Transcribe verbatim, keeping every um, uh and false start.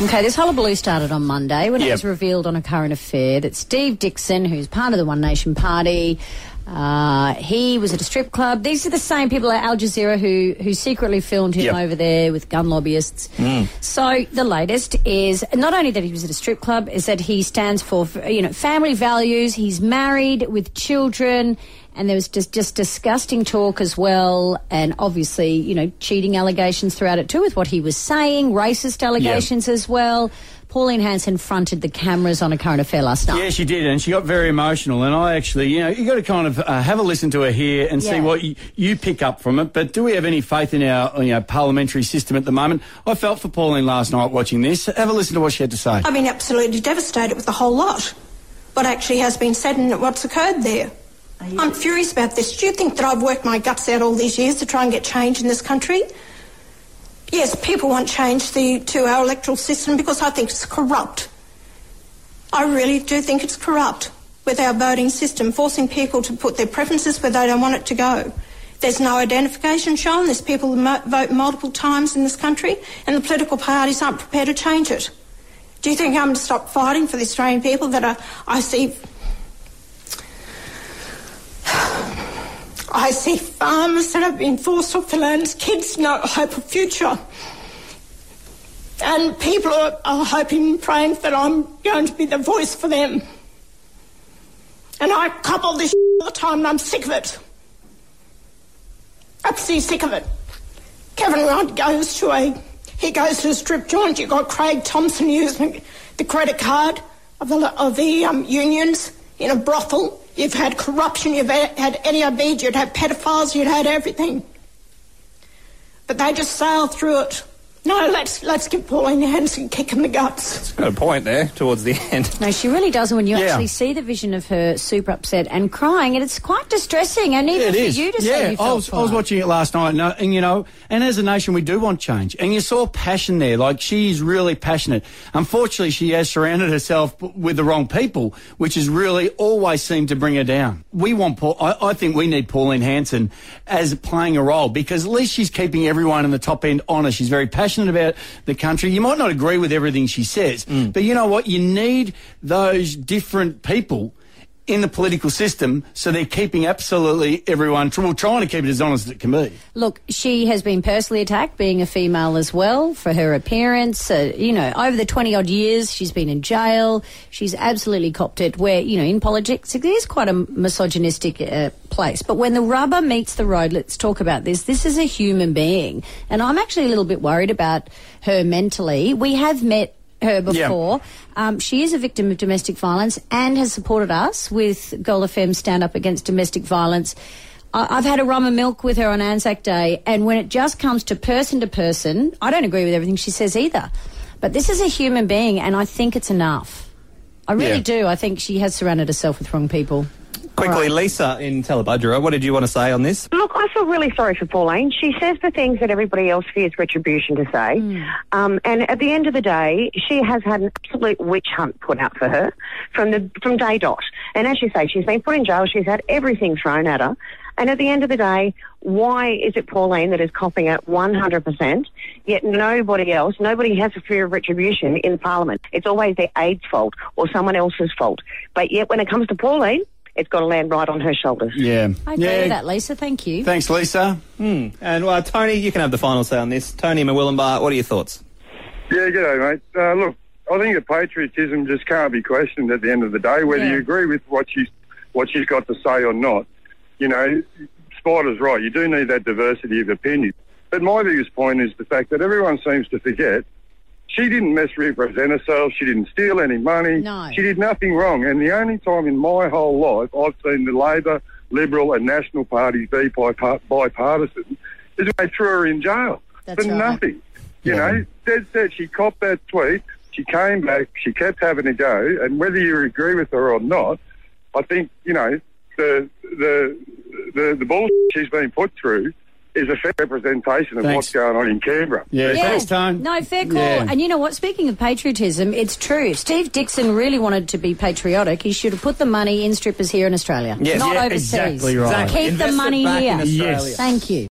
Okay, this hullabaloo started on Monday when Yep. it was revealed on A Current Affair that Steve Dixon, who's part of the One Nation Party, uh, he was at a strip club. These are the same people at Al Jazeera who, who secretly filmed him Yep. over there with gun lobbyists. Mm. So the latest is not only that he was at a strip club, is that he stands for, you know, family values. He's married with children. And there was just, just disgusting talk as well, and obviously, you know, cheating allegations throughout it too with what he was saying, racist allegations as well. Pauline Hanson fronted the cameras on A Current Affair last night. Yeah, she did, and she got very emotional. And I actually, you know, you got to kind of uh, have a listen to her here and see Yeah. what you, you pick up from it. But do we have any faith in our, you know, parliamentary system at the moment? I felt for Pauline last night watching this. Have a listen to what she had to say. I've been absolutely devastated with the whole lot. What actually has been said and what's occurred there. I'm furious about this. Do you think that I've worked my guts out all these years to try and get change in this country? Yes, people want change the, to our electoral system because I think it's corrupt. I really do think it's corrupt with our voting system, forcing people to put their preferences where they don't want it to go. There's no identification shown. There's people who mo- vote multiple times in this country, and the political parties aren't prepared to change it. Do you think I'm going to stop fighting for the Australian people that are, I see... I see farmers that have been forced off the lands, kids no hope of future. And people are, are hoping and praying that I'm going to be the voice for them. And I couple this all the time and I'm sick of it. Absolutely sick of it. Kevin Rudd goes to a, he goes to a strip joint. You've got Craig Thompson using the credit card of the, of the um, unions in a brothel. You've had corruption, you've had Eddie Abid, you'd had pedophiles, you'd had everything. But they just sail through it. No, let's let's give Pauline Hanson a kick in the guts. Got a point there towards the end. No, she really does. And when you Yeah. actually see the vision of her super upset and crying, and it's quite distressing. And even Yeah, it for is. you to yeah, say you felt I was, for I was her. watching it last night, and, uh, and, you know, and as a nation we do want change. And you saw passion there, like she's really passionate. Unfortunately, she has surrounded herself with the wrong people, which has really always seemed to bring her down. We want, Paul, I, I think we need Pauline Hanson as playing a role, because at least she's keeping everyone in the top end honest. She's very passionate about the country. You might not agree with everything she says, mm. but you know what? You need those different people in the political system, so they're keeping absolutely everyone, well, trying to keep it as honest as it can be. Look, she has been personally attacked, being a female as well, for her appearance. Uh, you know, over the twenty-odd years she's been in jail. She's absolutely copped it, where, you know, in politics it is quite a misogynistic uh, place. But when the rubber meets the road, let's talk about this. This is a human being. And I'm actually a little bit worried about her mentally. We have met her before. Yeah. Um, she is a victim of domestic violence and has supported us with Gold F M Stand Up Against Domestic Violence. I- I've had a rum and milk with her on Anzac Day, and when it just comes to person to person, I don't agree with everything she says either. But this is a human being, and I think it's enough. I really Yeah. do. I think she has surrounded herself with wrong people. Quickly, Right. Lisa in Tallebudgera, what did you want to say on this? Look, I feel really sorry for Pauline. She says the things that everybody else fears retribution to say. Mm. Um, and at the end of the day, she has had an absolute witch hunt put out for her from the from day dot. And as you say, she's been put in jail. She's had everything thrown at her. And at the end of the day, why is it Pauline that is copping it one hundred percent, yet nobody else, nobody has a fear of retribution in Parliament? It's always their aide's fault or someone else's fault. But yet when it comes to Pauline, it's got to land right on her shoulders. Yeah. I agree yeah. with that, Lisa. Thank you. Thanks, Lisa. Hmm. And uh, Tony, you can have the final say on this. Tony Mawillimbar, what are your thoughts? Yeah, g'day, mate. Uh, look, I think the patriotism just can't be questioned at the end of the day, whether Yeah. you agree with what she's, what she's got to say or not. You know, Spider's right. You do need that diversity of opinion. But my biggest point is the fact that everyone seems to forget she didn't misrepresent herself. She didn't steal any money. No. She did nothing wrong. And the only time in my whole life I've seen the Labor, Liberal and National parties be bipartisan is when they threw her in jail That's for right. nothing. You Yeah. know, dead set, she copped that tweet. She came back. She kept having a go. And whether you agree with her or not, I think, you know, the the the, the bullshit she's been put through is a fair representation of Thanks. what's going on in Canberra. Yeah, Yeah. thanks, Tone. No, fair call. Yeah. And you know what? Speaking of patriotism, it's true. If Steve Dixon really wanted to be patriotic, he should have put the money in strippers here in Australia, Yes. not Yeah, overseas. exactly right. Exactly. Keep the Invest it money back here. in Australia. Yes. Thank you.